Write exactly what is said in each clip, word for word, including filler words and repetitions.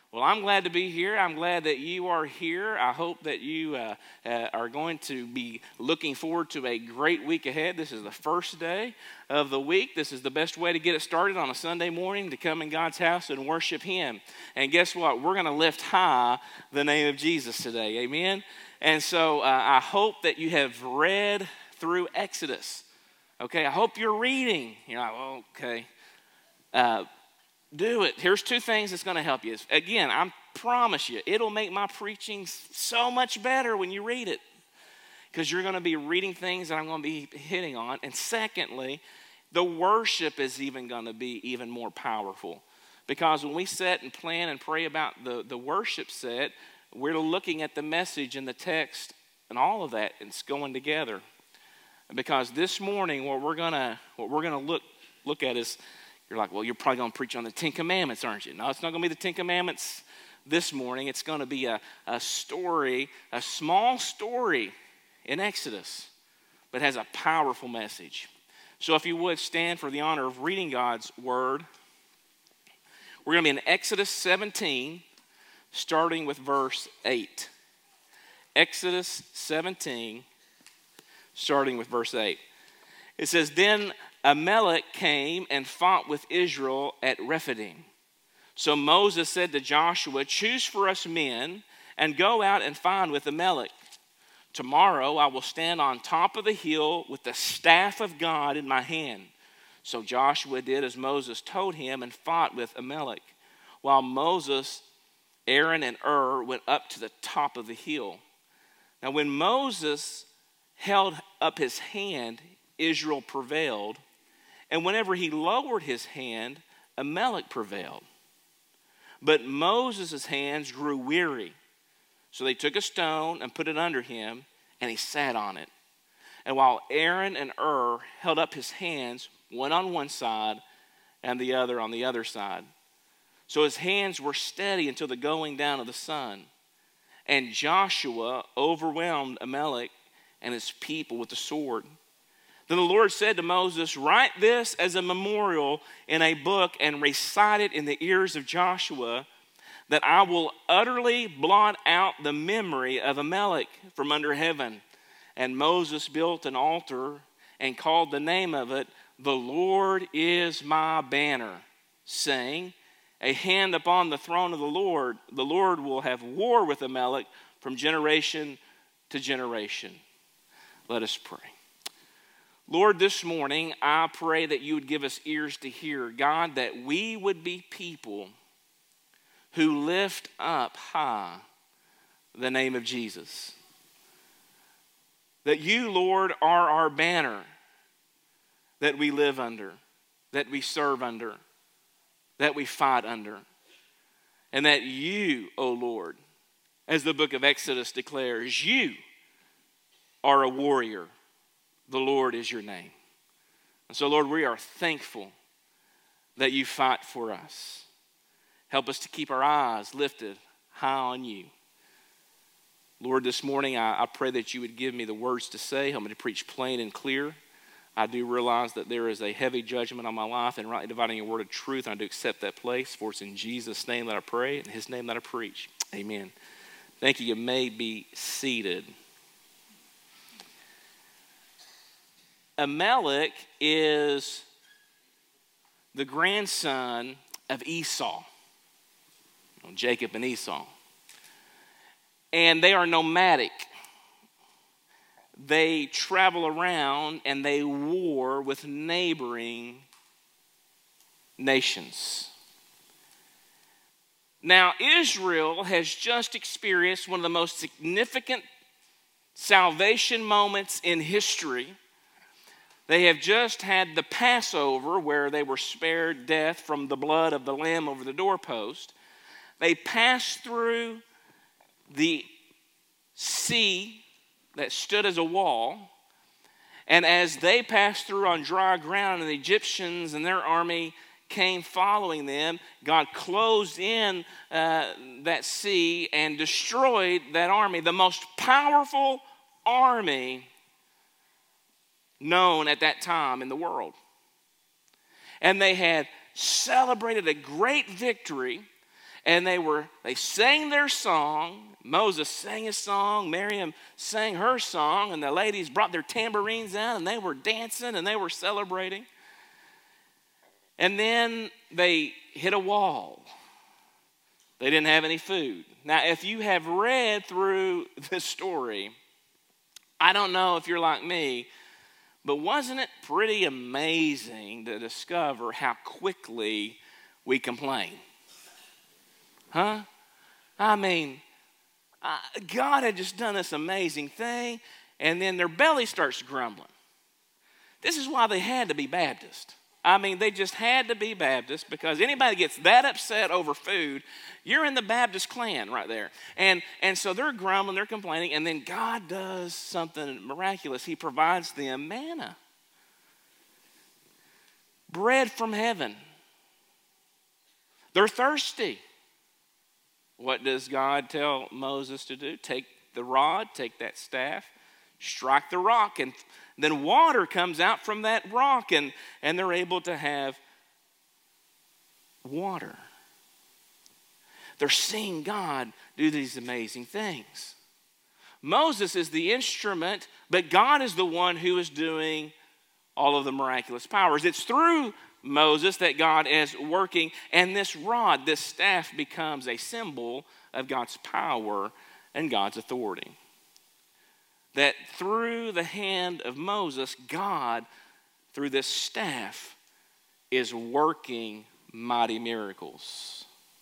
Well, I'm glad to be here. I'm glad that you are here. I hope that you uh, uh, are going to be looking forward to a great week ahead. This is the first day of the week. This is the best way to get it started on a Sunday morning, to come in God's house and worship Him. And guess what? We're going to lift high the name of Jesus today. Amen? And so uh, I hope that you have read through Exodus. Okay, I hope you're reading. You're like, well, okay. Uh, Do it. Here's two things that's going to help you. Again, I promise you, it'll make my preaching so much better when you read it, because you're going to be reading things that I'm going to be hitting on. And secondly, the worship is even going to be even more powerful, because when we sit and plan and pray about the, the worship set, we're looking at the message and the text and all of that, and it's going together. Because this morning, what we're going to what we're going to look look at is, you're like, well, you're probably going to preach on the Ten Commandments, aren't you? No, it's not going to be the Ten Commandments this morning. It's going to be a, a story, a small story in Exodus, but has a powerful message. So if you would, stand for the honor of reading God's Word. We're going to be in Exodus seventeen, starting with verse eight. Exodus seventeen, starting with verse eight. It says, Then Amalek came and fought with Israel at Rephidim. So Moses said to Joshua, Choose for us men and go out and fight with Amalek. Tomorrow I will stand on top of the hill with the staff of God in my hand. So Joshua did as Moses told him and fought with Amalek, while Moses, Aaron, and Ur went up to the top of the hill. Now when Moses held up his hand, Israel prevailed. And whenever he lowered his hand, Amalek prevailed. But Moses' hands grew weary. So they took a stone and put it under him, and he sat on it. And while Aaron and Ur held up his hands, one on one side and the other on the other side. So his hands were steady until the going down of the sun. And Joshua overwhelmed Amalek and his people with the sword. Then the Lord said to Moses, Write this as a memorial in a book and recite it in the ears of Joshua, that I will utterly blot out the memory of Amalek from under heaven. And Moses built an altar and called the name of it, The Lord is my banner, saying, A hand upon the throne of the Lord. The Lord will have war with Amalek from generation to generation. Let us pray. Lord, this morning, I pray that you would give us ears to hear. God, that we would be people who lift up high the name of Jesus. That you, Lord, are our banner that we live under, that we serve under, that we fight under. And that you, O Lord, as the book of Exodus declares, you are a warrior. The Lord is your name. And so, Lord, we are thankful that you fight for us. Help us to keep our eyes lifted high on you. Lord, this morning I, I pray that you would give me the words to say. Help me to preach plain and clear. I do realize that there is a heavy judgment on my life and rightly dividing your word of truth. And I do accept that place. For it's in Jesus' name that I pray, in his name that I preach. Amen. Thank you. You may be seated. Amalek is the grandson of Esau, Jacob and Esau. And they are nomadic. They travel around and they war with neighboring nations. Now, Israel has just experienced one of the most significant salvation moments in history. They have just had the Passover, where they were spared death from the blood of the lamb over the doorpost. They passed through the sea that stood as a wall. And as they passed through on dry ground, and the Egyptians and their army came following them, God closed in uh, that sea and destroyed that army, the most powerful army known at that time in the world. And they had celebrated a great victory, And they were they sang their song. Moses sang his song. Miriam sang her song. And the ladies brought their tambourines out, and they were dancing, and they were celebrating. And then they hit a wall. They didn't have any food. Now, if you have read through this story, I don't know if you're like me, but wasn't it pretty amazing to discover how quickly we complain? Huh? I mean, uh, God had just done this amazing thing, and then their belly starts grumbling. This is why they had to be Baptist. I mean, they just had to be Baptist, because anybody gets that upset over food, you're in the Baptist clan right there. And, and so they're grumbling, they're complaining, and then God does something miraculous. He provides them manna, bread from heaven. They're thirsty. What does God tell Moses to do? Take the rod, take that staff, strike the rock, and then water comes out from that rock, and, and they're able to have water. They're seeing God do these amazing things. Moses is the instrument, but God is the one who is doing all of the miraculous powers. It's through Moses that God is working, and this rod, this staff, becomes a symbol of God's power and God's authority. That through the hand of Moses, God, through this staff, is working mighty miracles.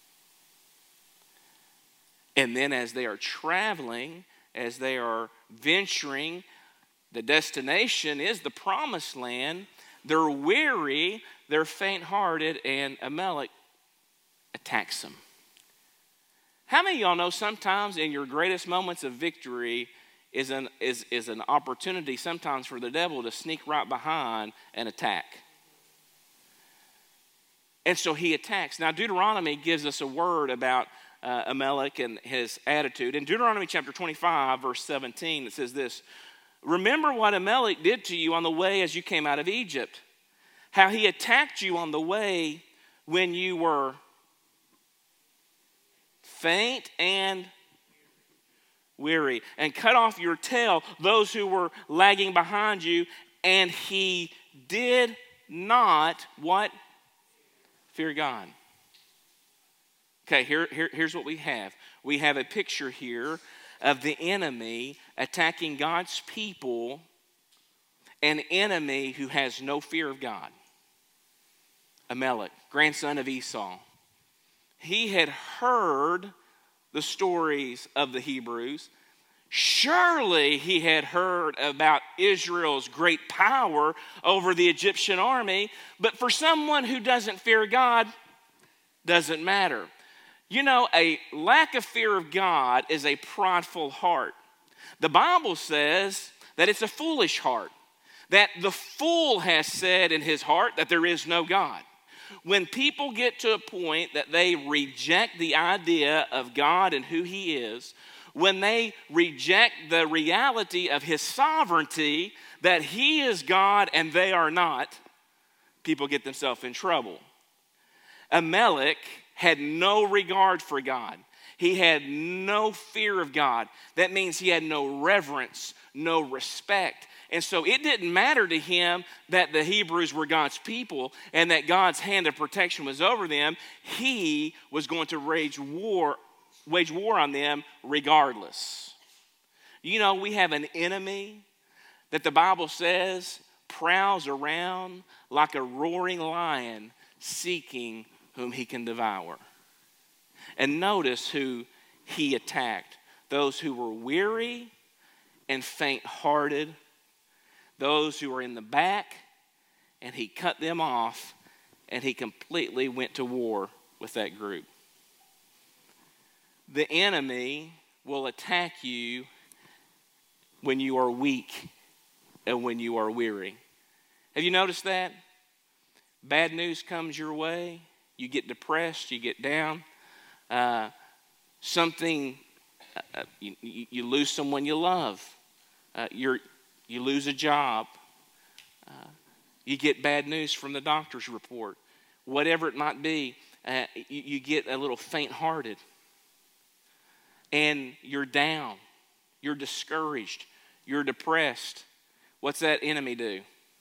And then as they are traveling, as they are venturing, the destination is the promised land. They're weary, they're faint-hearted, and Amalek attacks them. How many of y'all know sometimes in your greatest moments of victory is an, is, is an opportunity sometimes for the devil to sneak right behind and attack? And so he attacks. Now, Deuteronomy gives us a word about uh, Amalek and his attitude. In Deuteronomy chapter twenty-five, verse seventeen, it says this: "Remember what Amalek did to you on the way as you came out of Egypt, how he attacked you on the way when you were faint and weary, and cut off your tail those who were lagging behind you, and he did not," what? Fear God. Okay, here, here, here's what we have. We have a picture here of the enemy attacking God's people, an enemy who has no fear of God. Amalek, grandson of Esau. He had heard the stories of the Hebrews. Surely he had heard about Israel's great power over the Egyptian army, but for someone who doesn't fear God, doesn't matter. You know, a lack of fear of God is a prideful heart. The Bible says that it's a foolish heart, that the fool has said in his heart that there is no God. When people get to a point that they reject the idea of God and who He is, when they reject the reality of His sovereignty, that He is God and they are not, people get themselves in trouble. Amalek had no regard for God. He had no fear of God. That means he had no reverence, no respect. And so it didn't matter to him that the Hebrews were God's people and that God's hand of protection was over them. He was going to wage war, wage war on them regardless. You know, we have an enemy that the Bible says prowls around like a roaring lion seeking whom he can devour. And notice who he attacked. Those who were weary and faint-hearted. Those who were in the back, and he cut them off, and he completely went to war with that group. The enemy will attack you when you are weak and when you are weary. Have you noticed that? Bad news comes your way. You get depressed, you get down. Uh, something, uh, you, you lose someone you love. Uh, you're, you lose a job. Uh, you get bad news from the doctor's report. Whatever it might be, uh, you, you get a little faint-hearted. And you're down. You're discouraged. You're depressed. What's that enemy do?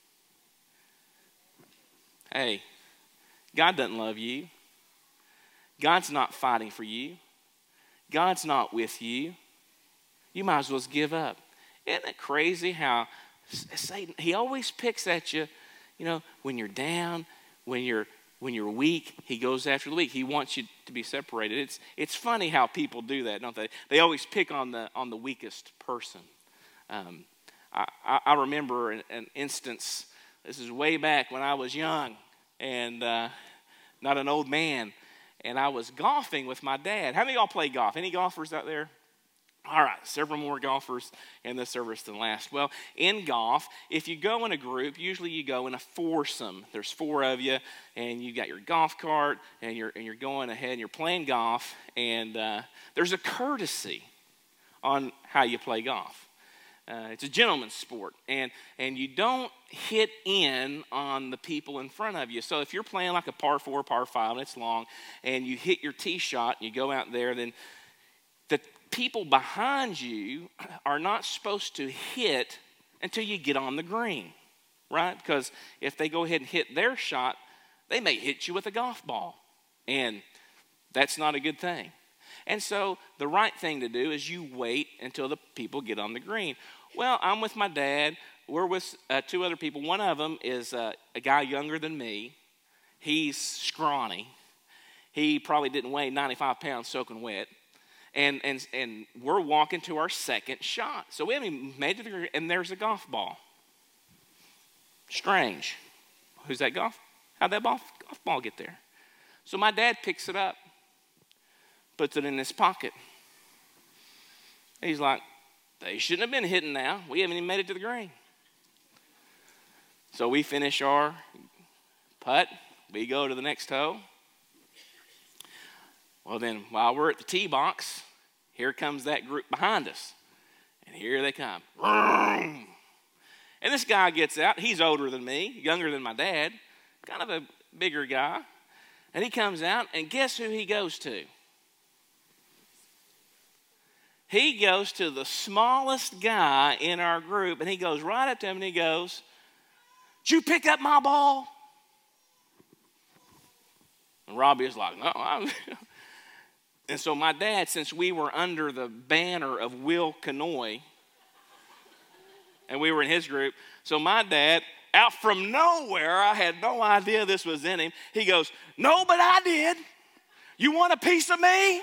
Hey, God doesn't love you. God's not fighting for you. God's not with you. You might as well just give up. Isn't it crazy how Satan, he always picks at you, you know, when you're down, when you're when you're weak, he goes after the weak. He wants you to be separated. It's it's funny how people do that, don't they? They always pick on the on the weakest person. Um, I, I, I remember an, an instance, this is way back when I was young and uh, not an old man, and I was golfing with my dad. How many of y'all play golf? Any golfers out there? All right, several more golfers in this service than last. Well, in golf, if you go in a group, usually you go in a foursome. There's four of you, and you got your golf cart, and you're and you're going ahead, and you're playing golf, and uh, there's a courtesy on how you play golf. Uh, it's a gentleman's sport, and and you don't hit in on the people in front of you. So if you're playing like a par four, par five, and it's long, and you hit your tee shot, and you go out there, then the people behind you are not supposed to hit until you get on the green, right? Because if they go ahead and hit their shot, they may hit you with a golf ball, and that's not a good thing. And so the right thing to do is you wait until the people get on the green. Well, I'm with my dad. We're with uh, two other people. One of them is uh, a guy younger than me. He's scrawny. He probably didn't weigh ninety-five pounds soaking wet. And, and, and we're walking to our second shot. So we haven't even made it to the green, and there's a golf ball. Strange. Who's that golf? How'd that ball, golf ball get there? So my dad picks it up, puts it in his pocket. He's like, they shouldn't have been hitting now. We haven't even made it to the green. So we finish our putt. We go to the next hole. Well, then, while we're at the tee box, here comes that group behind us. And here they come. And this guy gets out. He's older than me, younger than my dad, kind of a bigger guy. And he comes out, and guess who he goes to? He goes to the smallest guy in our group, and he goes right up to him, and he goes, "Did you pick up my ball?" And Robbie is like, "No, I..." And so my dad, since we were under the banner of Will Canoy, and we were in his group, so my dad, out from nowhere, I had no idea this was in him, he goes, "No, but I did. You want a piece of me?"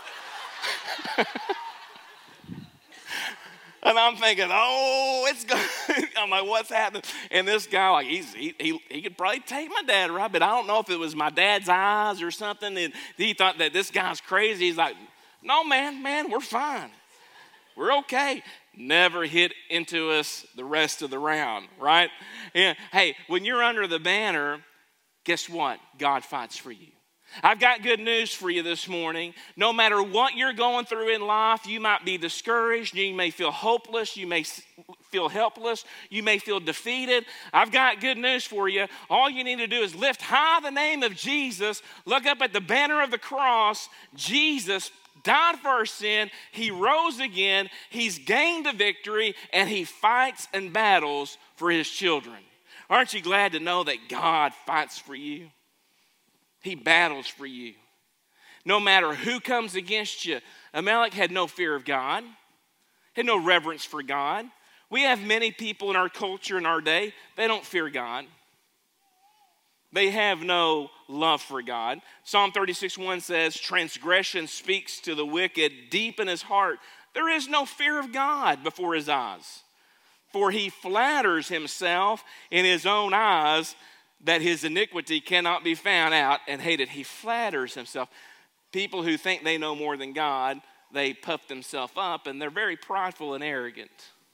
And I'm thinking, oh, it's good. I'm like, what's happening? And this guy, like, he's, he, he he could probably take my dad, right? But I don't know if it was my dad's eyes or something. And he thought that this guy's crazy. He's like, no, man, man, we're fine. We're okay. Never hit into us the rest of the round, right? Yeah. Hey, when you're under the banner, guess what? God fights for you. I've got good news for you this morning. No matter what you're going through in life, you might be discouraged, you may feel hopeless, you may feel helpless, you may feel defeated. I've got good news for you. All you need to do is lift high the name of Jesus, look up at the banner of the cross. Jesus died for our sin, he rose again, he's gained a victory, and he fights and battles for his children. Aren't you glad to know that God fights for you? He battles for you. No matter who comes against you. Amalek had no fear of God, had no reverence for God. We have many people in our culture in our day, they don't fear God. They have no love for God. Psalm thirty-six one says, transgression speaks to the wicked deep in his heart. There is no fear of God before his eyes. For he flatters himself in his own eyes that his iniquity cannot be found out and hated. He flatters himself. People who think they know more than God, they puff themselves up and they're very prideful and arrogant.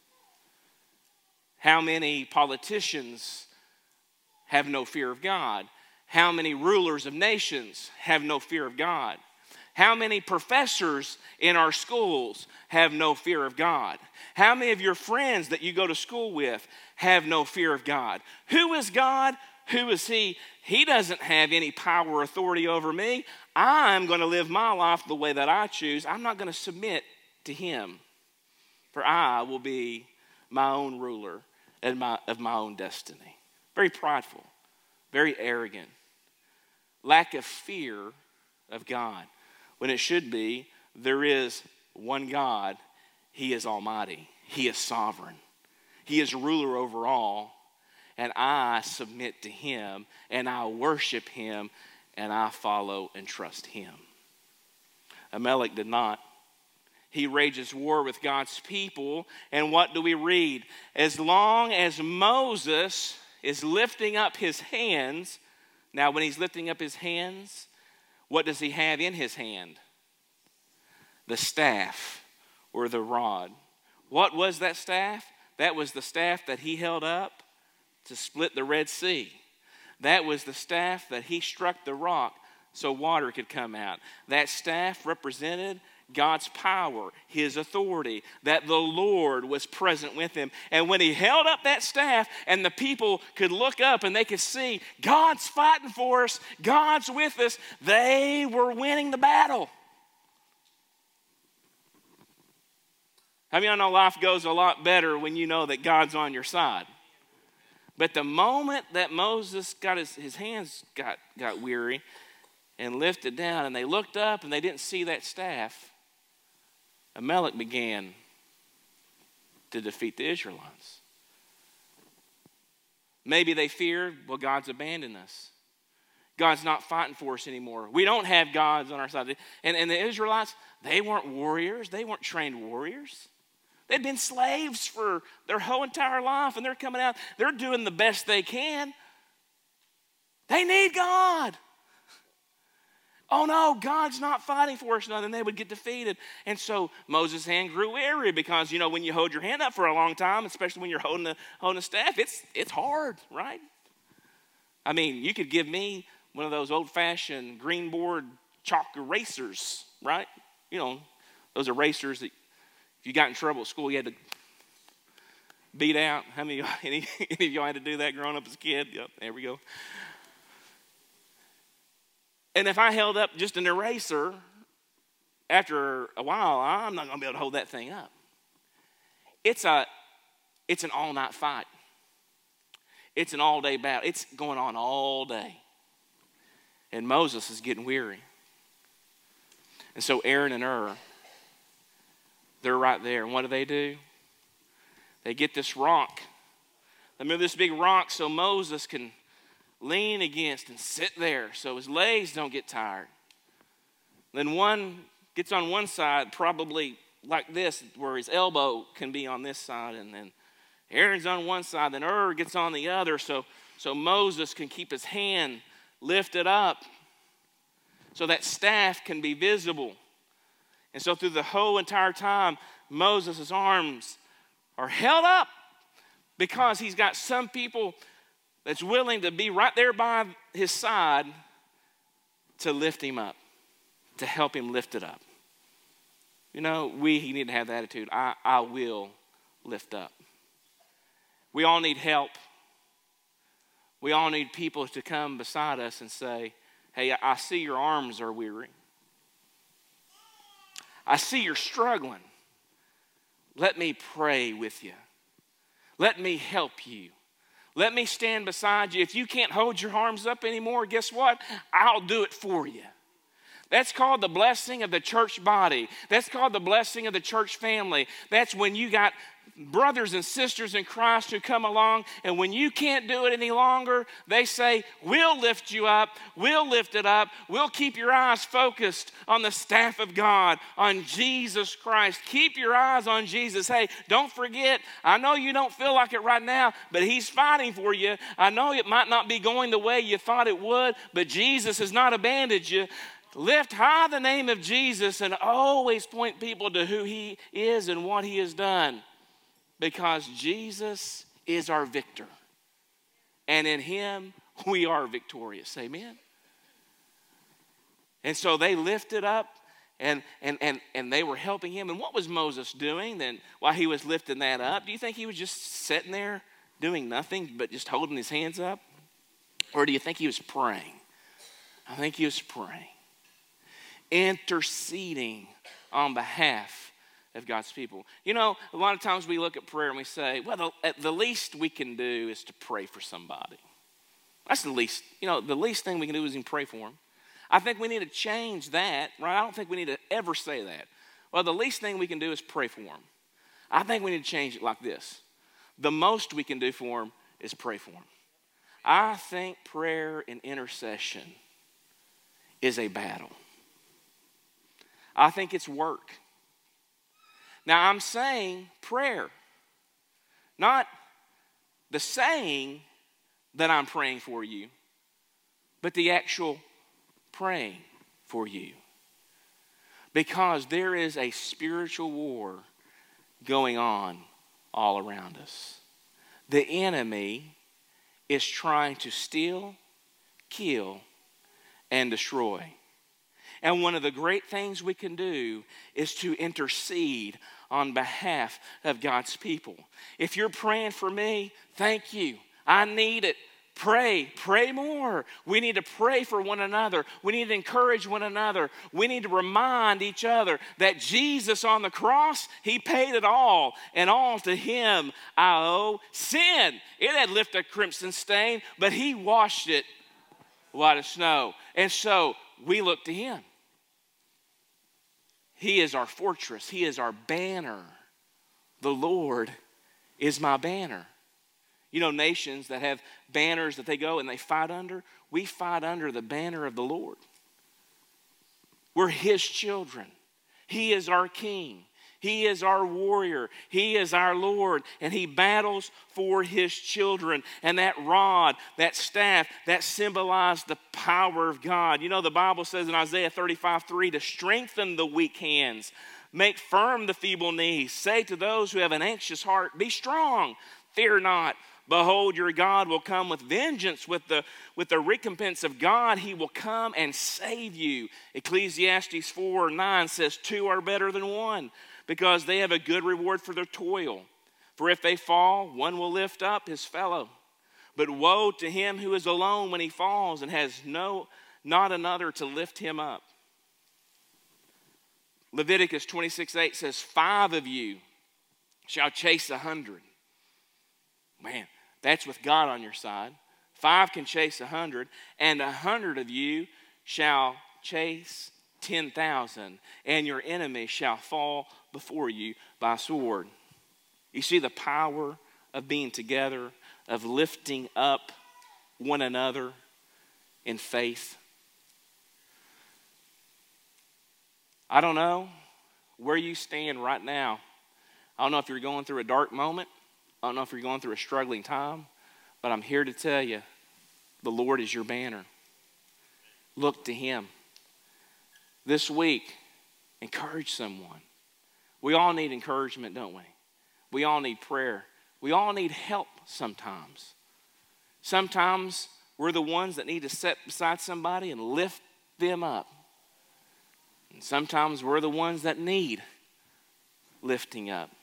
How many politicians have no fear of God? How many rulers of nations have no fear of God? How many professors in our schools have no fear of God? How many of your friends that you go to school with have no fear of God? Who is God? Who is he? He doesn't have any power or authority over me. I'm going to live my life the way that I choose. I'm not going to submit to him. For I will be my own ruler and my, of my own destiny. Very prideful, very arrogant. Lack of fear of God. When it should be, there is one God. He is almighty. He is sovereign. He is ruler over all. And I submit to him, and I worship him, and I follow and trust him. Amalek did not. He rages war with God's people. And what do we read? As long as Moses is lifting up his hands, now when he's lifting up his hands, what does he have in his hand? The staff or the rod. What was that staff? That was the staff that he held up to split the Red Sea. That was the staff that he struck the rock so water could come out. That staff represented God's power, his authority, that the Lord was present with him. And when he held up that staff and the people could look up and they could see God's fighting for us, God's with us, they were winning the battle. How many of y'all know life goes a lot better when you know that God's on your side? But the moment that Moses got his, his hands got, got weary and lifted down and they looked up and they didn't see that staff, Amalek began to defeat the Israelites. Maybe they feared, well, God's abandoned us. God's not fighting for us anymore. We don't have gods on our side. And, and the Israelites, they weren't warriors. They weren't trained warriors. They'd been slaves for their whole entire life, and they're coming out. They're doing the best they can. They need God. Oh no, God's not fighting for us. No, then they would get defeated. And so Moses' hand grew weary because, you know, when you hold your hand up for a long time, especially when you're holding a, holding a staff, it's, it's hard, right? I mean, you could give me one of those old-fashioned green board chalk erasers, right? You know, those erasers that if you got in trouble at school, you had to beat out. How many of y'all, any, any of y'all had to do that growing up as a kid? Yep, there we go. And if I held up just an eraser, after a while, I'm not going to be able to hold that thing up. It's a, it's an all-night fight. It's an all-day battle. It's going on all day. And Moses is getting weary. And so Aaron and Hur, they're right there. And what do they do? They get this rock. They move this big rock so Moses can lean against and sit there so his legs don't get tired. Then one gets on one side, probably like this, where his elbow can be on this side. And then Aaron's on one side, then Hur gets on the other so, so Moses can keep his hand lifted up so that staff can be visible. And so through the whole entire time, Moses' arms are held up because he's got some people that's willing to be right there by his side to lift him up, to help him lift it up. You know, we need to have the attitude, I, I will lift up. We all need help. We all need people to come beside us and say, hey, I see your arms are weary. I see you're struggling. Let me pray with you. Let me help you. Let me stand beside you. If you can't hold your arms up anymore, guess what? I'll do it for you. That's called the blessing of the church body. That's called the blessing of the church family. That's when you got brothers and sisters in Christ who come along, and when you can't do it any longer, they say, we'll lift you up, we'll lift it up, we'll keep your eyes focused on the staff of God, on Jesus Christ. Keep your eyes on Jesus. Hey, don't forget, I know you don't feel like it right now, but he's fighting for you. I know it might not be going the way you thought it would, but Jesus has not abandoned you. Lift high the name of Jesus and always point people to who he is and what he has done. Because Jesus is our victor. And in him, we are victorious. Amen? And so they lifted up and, and, and, and they were helping him. And what was Moses doing then while he was lifting that up? Do you think he was just sitting there doing nothing but just holding his hands up? Or do you think he was praying? I think he was praying. Interceding on behalf of God's people. You know, a lot of times we look at prayer and we say, well, the, at the least we can do is to pray for somebody. That's the least, you know, the least thing we can do is even pray for them. I think we need to change that, right? I don't think we need to ever say that. Well, the least thing we can do is pray for them. I think we need to change it like this. The most we can do for them is pray for them. I think prayer and intercession is a battle. I think it's work. Now, I'm saying prayer, not the saying that I'm praying for you, but the actual praying for you. Because there is a spiritual war going on all around us. The enemy is trying to steal, kill, and destroy. And one of the great things we can do is to intercede on behalf of God's people. If you're praying for me, thank you. I need it. Pray, pray more. We need to pray for one another. We need to encourage one another. We need to remind each other that Jesus on the cross, he paid it all, and all to him I owe. Sin, it had lifted a crimson stain, but he washed it white as snow. And so we look to him. He is our fortress. He is our banner. The Lord is my banner. You know, nations that have banners that they go and they fight under, we fight under the banner of the Lord. We're his children. He is our king. He is our warrior. He is our Lord. And he battles for his children. And that rod, that staff, that symbolized the power of God. You know, the Bible says in Isaiah thirty-five three, to strengthen the weak hands, make firm the feeble knees. Say to those who have an anxious heart, be strong, fear not. Behold, your God will come with vengeance, with the, with the recompense of God. He will come and save you. Ecclesiastes four nine says, two are better than one, because they have a good reward for their toil. For if they fall, one will lift up his fellow. But woe to him who is alone when he falls and has no, not another to lift him up. Leviticus twenty-six eight says, five of you shall chase a hundred. Man, that's with God on your side. Five can chase a hundred, and a hundred of you shall chase ten thousand, and your enemy shall fall before you by sword. You see the power of being together, of lifting up one another in faith. I don't know where you stand right now. I don't know if you're going through a dark moment. I don't know if you're going through a struggling time, but I'm here to tell you, the Lord is your banner. Look to him. This week, encourage someone. We all need encouragement, don't we? We all need prayer. We all need help sometimes. Sometimes we're the ones that need to sit beside somebody and lift them up. And sometimes we're the ones that need lifting up.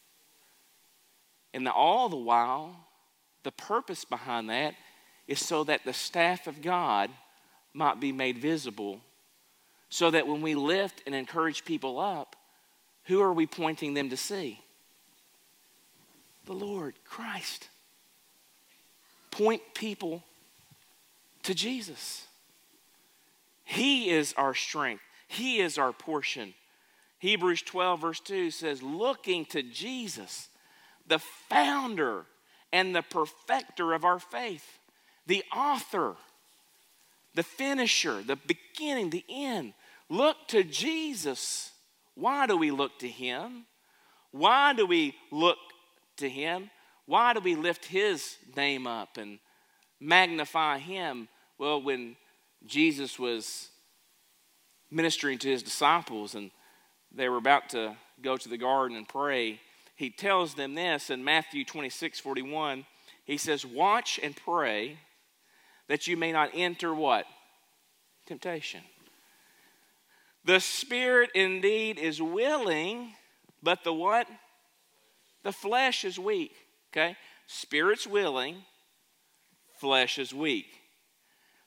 And all the while, the purpose behind that is so that the staff of God might be made visible, so that when we lift and encourage people up, who are we pointing them to see? The Lord, Christ. Point people to Jesus. He is our strength. He is our portion. Hebrews twelve verse two says, looking to Jesus, the founder and the perfecter of our faith, the author, the finisher, the beginning, the end. Look to Jesus. Why do we look to him? Why do we look to him? Why do we lift his name up and magnify him? Well, when Jesus was ministering to his disciples and they were about to go to the garden and pray, he tells them this in Matthew twenty-six forty-one. He says, watch and pray that you may not enter what? Temptation. The spirit indeed is willing, but the what? The flesh is weak. Okay? Spirit's willing, flesh is weak.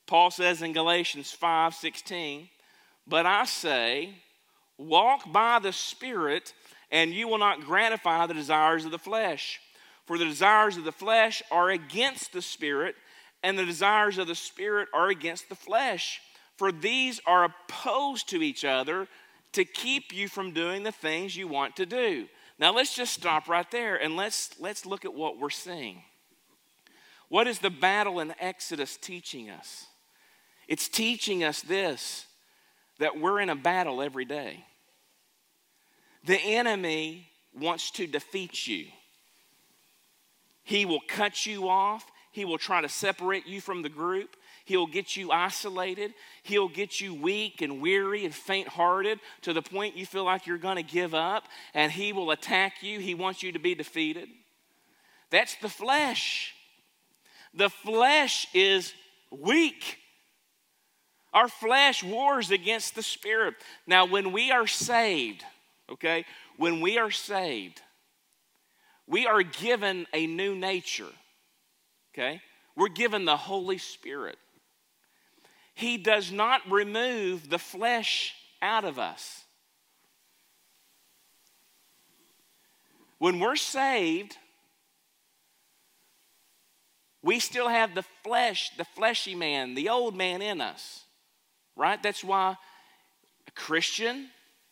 Paul says in Galatians five sixteen, but I say, walk by the Spirit, and you will not gratify the desires of the flesh. For the desires of the flesh are against the Spirit, and the desires of the Spirit are against the flesh. For these are opposed to each other to keep you from doing the things you want to do. Now let's just stop right there and let's, let's look at what we're seeing. What is the battle in Exodus teaching us? It's teaching us this, that we're in a battle every day. The enemy wants to defeat you. He will cut you off. He will try to separate you from the group. He'll get you isolated. He'll get you weak and weary and faint-hearted to the point you feel like you're going to give up, and he will attack you. He wants you to be defeated. That's the flesh. The flesh is weak. Our flesh wars against the Spirit. Now, when we are saved, okay, when we are saved, we are given a new nature, okay? We're given the Holy Spirit. He does not remove the flesh out of us. When we're saved, we still have the flesh, the fleshy man, the old man in us, right? That's why a Christian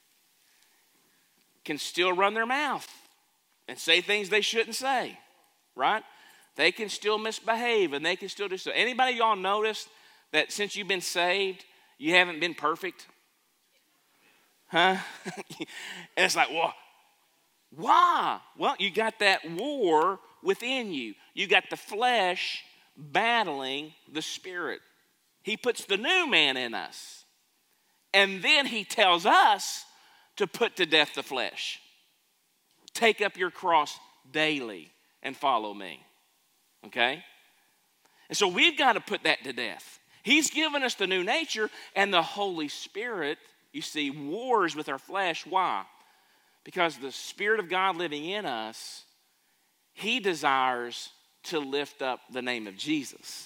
can still run their mouth and say things they shouldn't say, right? They can still misbehave and they can still do so. Anybody y'all noticed that since you've been saved, you haven't been perfect? Huh? And it's like, well, why? Well, you got that war within you. You got the flesh battling the Spirit. He puts the new man in us. And then he tells us to put to death the flesh. Take up your cross daily and follow me. Okay? And so we've got to put that to death. He's given us the new nature, and the Holy Spirit, you see, wars with our flesh. Why? Because the Spirit of God living in us, he desires to lift up the name of Jesus.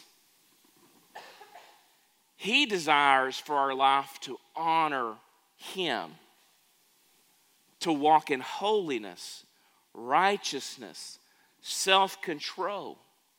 He desires for our life to honor him, to walk in holiness, righteousness, self-control.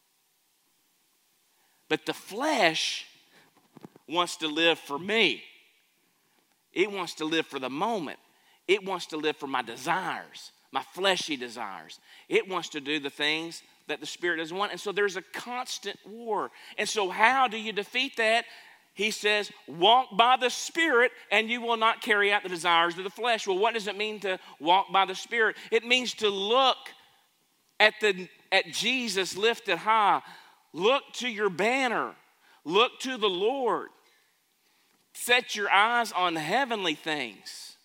But the flesh wants to live for me. It wants to live for the moment. It wants to live for my desires, my fleshy desires. It wants to do the things that the Spirit doesn't want. And so there's a constant war. And so how do you defeat that? He says, walk by the Spirit and you will not carry out the desires of the flesh. Well, what does it mean to walk by the Spirit? It means to look at, the, at Jesus lifted high. Look to your banner. Look to the Lord. Set your eyes on heavenly things.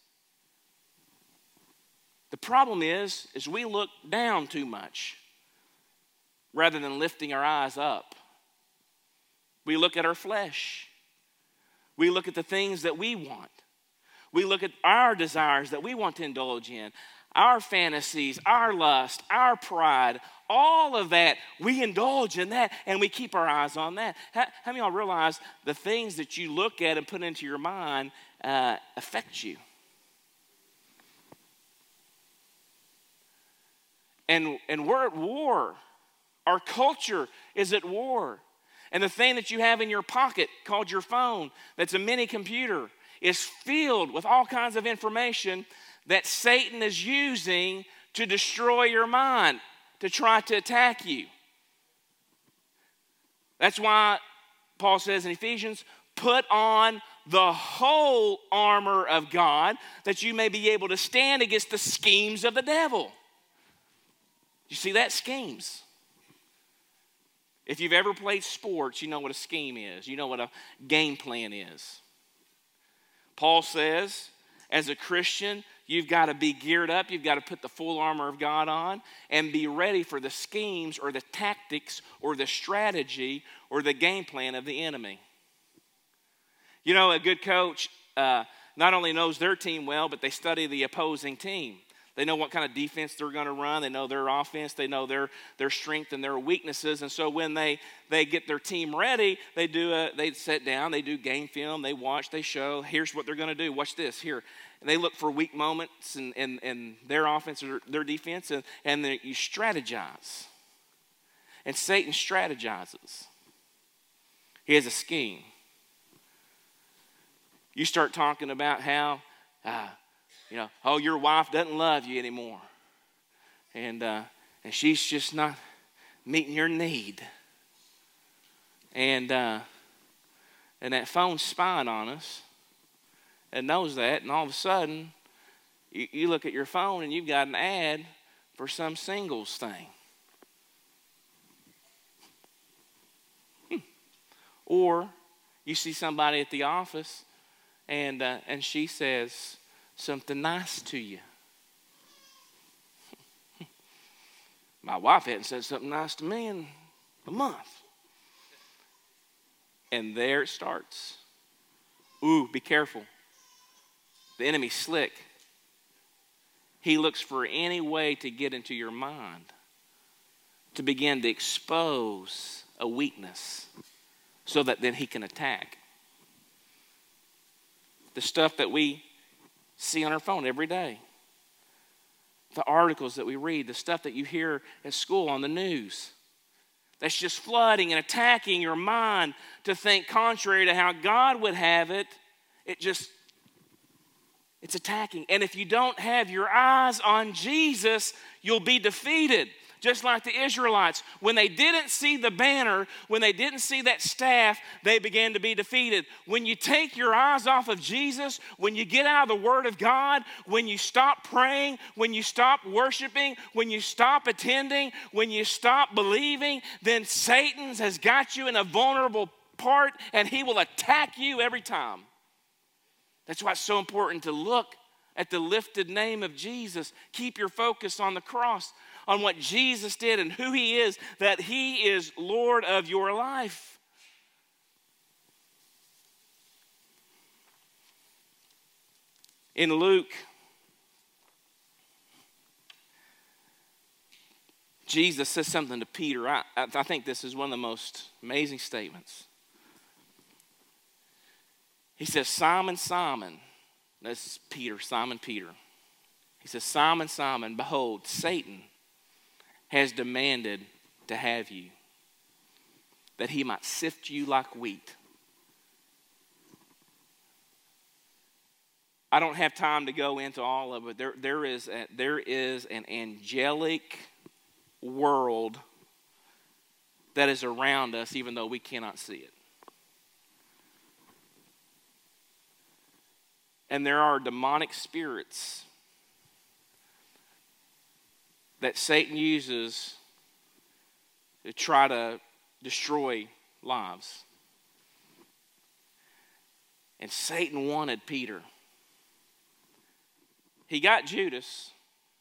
The problem is, is we look down too much rather than lifting our eyes up. We look at our flesh. We look at the things that we want. We look at our desires that we want to indulge in, our fantasies, our lust, our pride, all of that. We indulge in that and we keep our eyes on that. How, how many of y'all realize the things that you look at and put into your mind uh, affect you? And, and we're at war. Our culture is at war. And the thing that you have in your pocket called your phone, that's a mini computer, is filled with all kinds of information that Satan is using to destroy your mind, to try to attack you. That's why Paul says in Ephesians, put on the whole armor of God that you may be able to stand against the schemes of the devil. You see that? Schemes. If you've ever played sports, you know what a scheme is. You know what a game plan is. Paul says, as a Christian, you've got to be geared up. You've got to put the full armor of God on and be ready for the schemes or the tactics or the strategy or the game plan of the enemy. You know, a good coach uh, not only knows their team well, but they study the opposing team. They know what kind of defense they're going to run. They know their offense. They know their, their strength and their weaknesses. And so when they, they get their team ready, they do a, they sit down, they do game film, they watch, they show, here's what they're going to do. Watch this, here. And they look for weak moments in, in, in their offense or their defense, and, and then you strategize. And Satan strategizes. He has a scheme. You start talking about how, uh, you know, oh, your wife doesn't love you anymore. And, uh, and she's just not meeting your need. And, uh, and that phone's spying on us and knows that. And all of a sudden, you, you look at your phone and you've got an ad for some singles thing. Hmm. Or you see somebody at the office and, uh, and she says something nice to you. My wife hadn't said something nice to me in a month. And there it starts. Ooh, be careful. The enemy's slick. He looks for any way to get into your mind, to begin to expose a weakness so that then he can attack. The stuff that we see on our phone every day, the articles that we read, the stuff that you hear at school on the news, that's just flooding and attacking your mind to think contrary to how God would have it. It just, it's attacking. And if you don't have your eyes on Jesus, you'll be defeated. Just like the Israelites. When they didn't see the banner, when they didn't see that staff, they began to be defeated. When you take your eyes off of Jesus, when you get out of the Word of God, when you stop praying, when you stop worshiping, when you stop attending, when you stop believing, then Satan has got you in a vulnerable part and he will attack you every time. That's why it's so important to look at the lifted name of Jesus. Keep your focus on the cross, on what Jesus did and who he is, that he is Lord of your life. In Luke, Jesus says something to Peter. I, I think this is one of the most amazing statements. He says, Simon, Simon. That's Peter, Simon Peter. He says, Simon, Simon, behold, Satan has demanded to have you, that he might sift you like wheat. I don't have time to go into all of it. There, there, is a, there is an angelic world that is around us, even though we cannot see it. And there are demonic spirits that Satan uses to try to destroy lives. And Satan wanted Peter. He got Judas.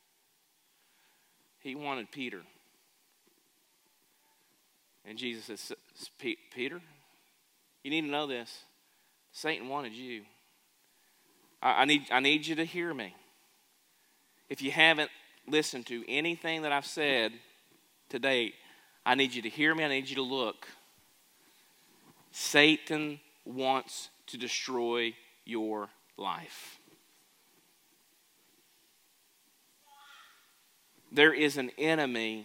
He wanted Peter. And Jesus says, Peter, you need to know this. Satan wanted you. I need, I need you to hear me. If you haven't listened to anything that I've said today, I need you to hear me. I need you to look. Satan wants to destroy your life. There is an enemy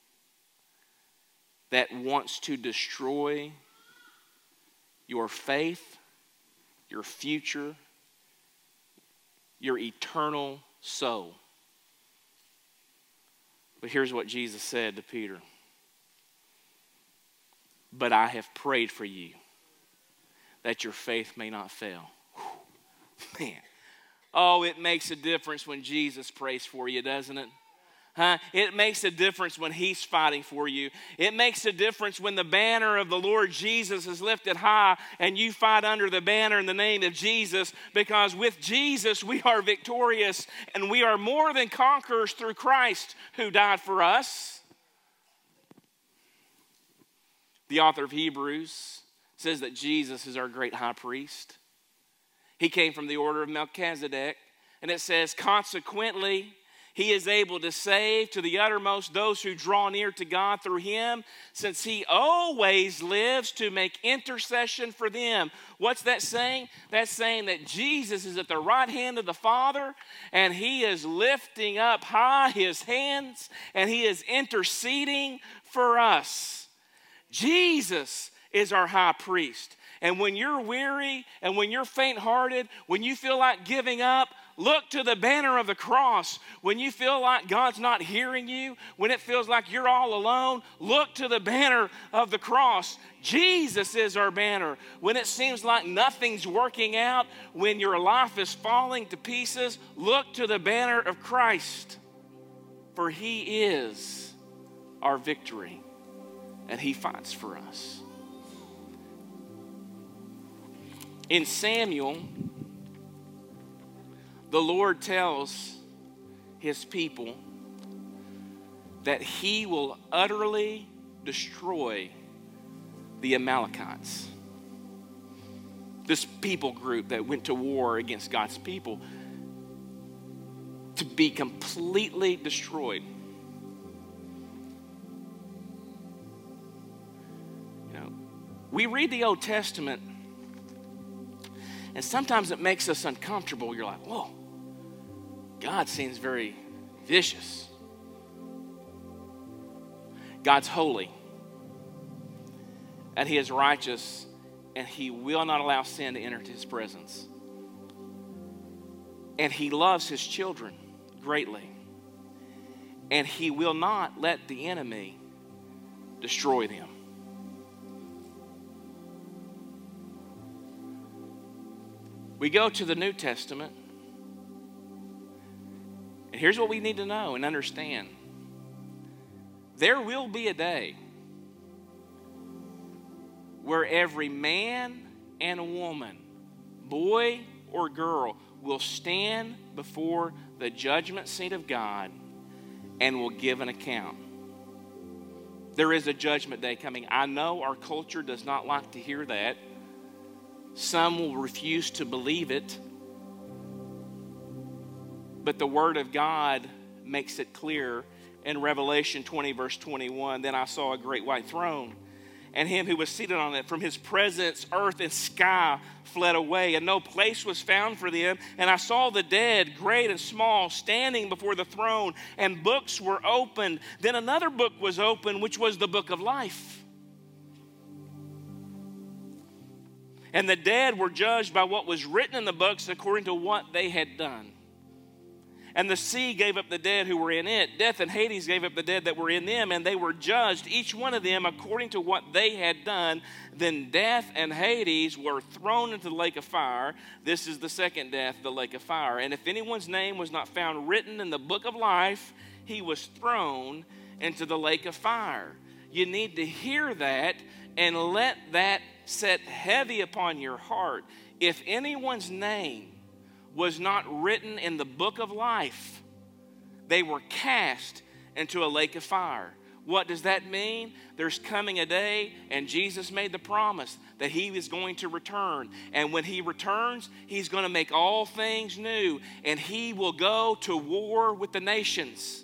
that wants to destroy your faith, your future, your eternal soul. But here's what Jesus said to Peter. But I have prayed for you that your faith may not fail. Whew. Man. Oh, it makes a difference when Jesus prays for you, doesn't it? Huh? It makes a difference when he's fighting for you. It makes a difference when the banner of the Lord Jesus is lifted high and you fight under the banner in the name of Jesus, because with Jesus we are victorious and we are more than conquerors through Christ who died for us. The author of Hebrews says that Jesus is our great high priest. He came from the order of Melchizedek, and it says, consequently, He is able to save to the uttermost those who draw near to God through him, since he always lives to make intercession for them. What's that saying? That's saying that Jesus is at the right hand of the Father, and he is lifting up high his hands, and he is interceding for us. Jesus is our high priest. And when you're weary and when you're faint-hearted, when you feel like giving up, look to the banner of the cross. When you feel like God's not hearing you, when it feels like you're all alone, look to the banner of the cross. Jesus is our banner. When it seems like nothing's working out, when your life is falling to pieces, look to the banner of Christ. For he is our victory, and he fights for us. In Samuel, the Lord tells his people that he will utterly destroy the Amalekites. This people group that went to war against God's people, to be completely destroyed. You know, we read the Old Testament, and sometimes it makes us uncomfortable. You're like, whoa, God seems very vicious. God's holy, and he is righteous, and he will not allow sin to enter his presence. And he loves his children greatly, and he will not let the enemy destroy them. We go to the New Testament, and here's what we need to know and understand. There will be a day where every man and a woman, boy or girl, will stand before the judgment seat of God and will give an account. There is a judgment day coming. I know our culture does not like to hear that. Some will refuse to believe it. But the Word of God makes it clear in Revelation twenty, verse twenty-one. Then I saw a great white throne, and him who was seated on it. From his presence, earth and sky fled away, and no place was found for them. And I saw the dead, great and small, standing before the throne, and books were opened. Then another book was opened, which was the book of life. And the dead were judged by what was written in the books according to what they had done. And the sea gave up the dead who were in it. Death and Hades gave up the dead that were in them, and they were judged, each one of them according to what they had done. Then death and Hades were thrown into the lake of fire. This is the second death, the lake of fire. And if anyone's name was not found written in the book of life, he was thrown into the lake of fire. You need to hear that and let that set heavy upon your heart. If anyone's name was not written in the book of life, they were cast into a lake of fire. What does that mean? There's coming a day, and Jesus made the promise that he is going to return. And when he returns, he's going to make all things new, and he will go to war with the nations.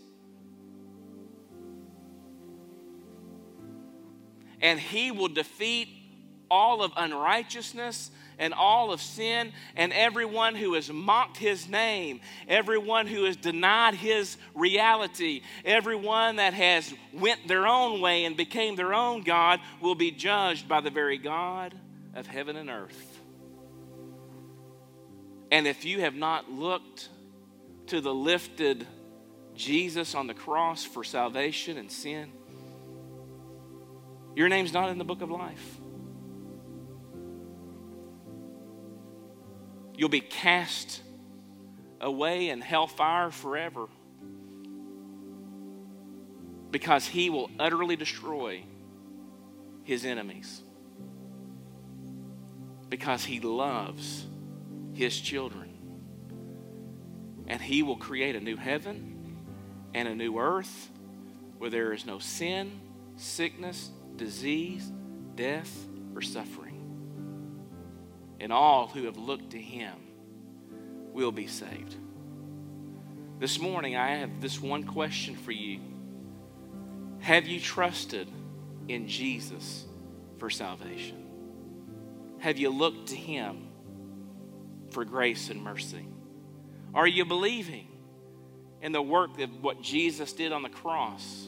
And he will defeat all of unrighteousness and all of sin, and everyone who has mocked his name, everyone who has denied his reality, everyone that has went their own way and became their own God will be judged by the very God of heaven and earth. And if you have not looked to the lifted Jesus on the cross for salvation and sin, your name's not in the book of life. You'll be cast away in hellfire forever, because he will utterly destroy his enemies, because he loves his children. And he will create a new heaven and a new earth where there is no sin, sickness, disease, death, or suffering. And all who have looked to him will be saved. This morning, I have this one question for you. Have you trusted in Jesus for salvation? Have you looked to him for grace and mercy? Are you believing in the work of what Jesus did on the cross?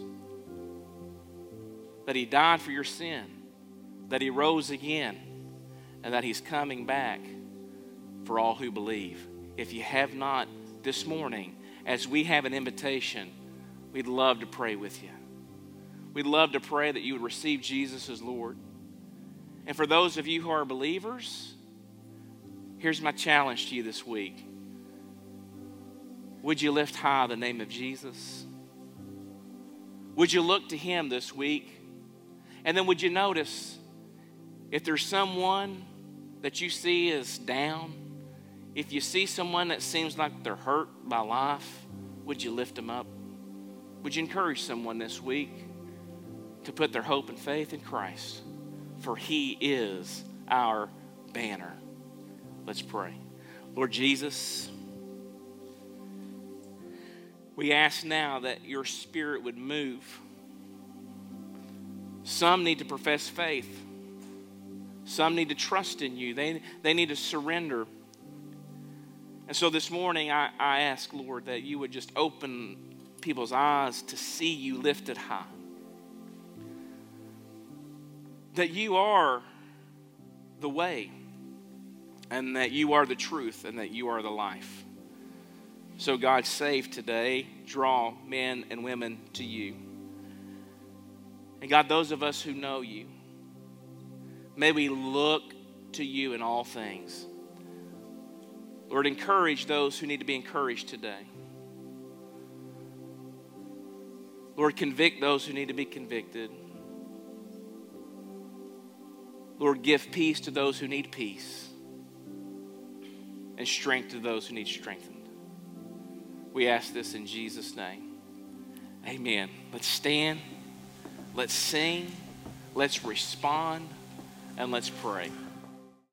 That he died for your sin, that he rose again, and that he's coming back for all who believe. If you have not, this morning, as we have an invitation, we'd love to pray with you. We'd love to pray that you would receive Jesus as Lord. And for those of you who are believers, here's my challenge to you this week. Would you lift high the name of Jesus? Would you look to him this week? And then would you notice if there's someone that you see as down, if you see someone that seems like they're hurt by life, would you lift them up? Would you encourage someone this week to put their hope and faith in Christ? For he is our banner. Let's pray. Lord Jesus, we ask now that your Spirit would move. Some need to profess faith. Some need to trust in you. They, they need to surrender. And so this morning, I, I ask, Lord, that you would just open people's eyes to see you lifted high. That you are the way, and that you are the truth, and that you are the life. So God, save today, draw men and women to you. And God, those of us who know you, may we look to you in all things. Lord, encourage those who need to be encouraged today. Lord, convict those who need to be convicted. Lord, give peace to those who need peace, and strength to those who need strengthened. We ask this in Jesus' name. Amen. Let's stand, let's sing, let's respond, and let's pray.